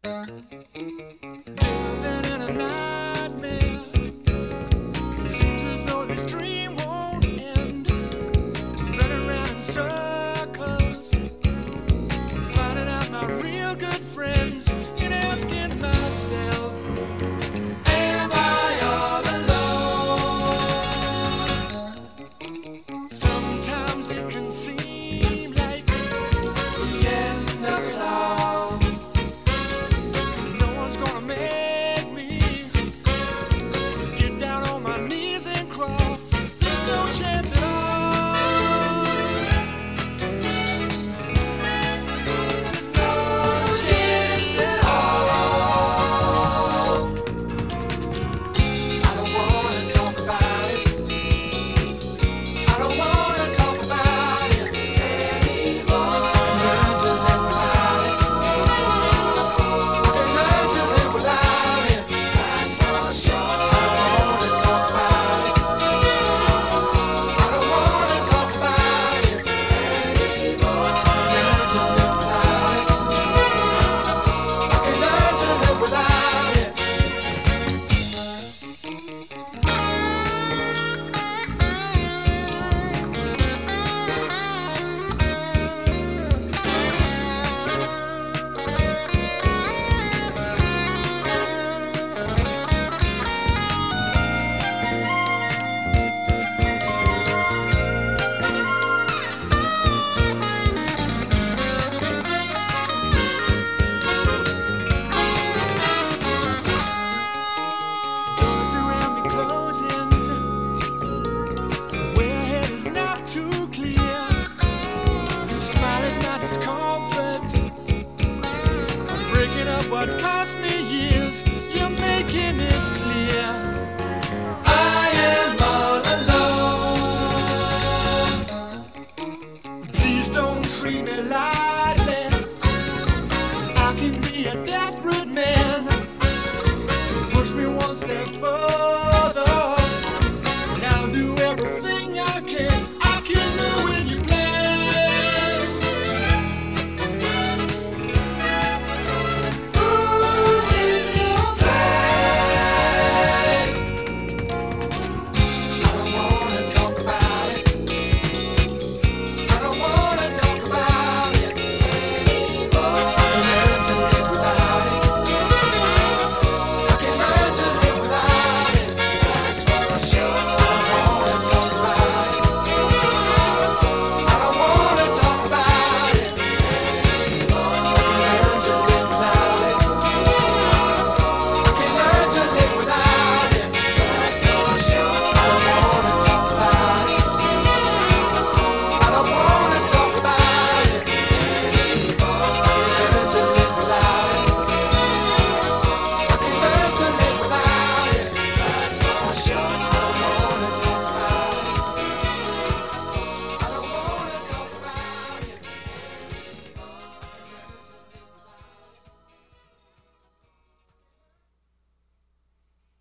Living in a nightmare. Seems as though this dream won't end. Running around in circles, finding out my real good friends, and asking myself, am I all alone? Sometimes it can seem like the end of it all. 'Cause no one's gonna make me get down on my knees and crawl. There's no chance at all. There's no chance at all. I don't wanna talk about it. I don't wanna talk about it anymore. Learn to live without it. I can learn to live without it. That's for sure. I don't wanna talk about it. I don't wanna talk about it anymore. Learn to live without it. I can learn to live without it. Doors around me closing. Where ahead is not too clear. You smile at my discomfort. I'm breaking up what cost me years. You're making it clear.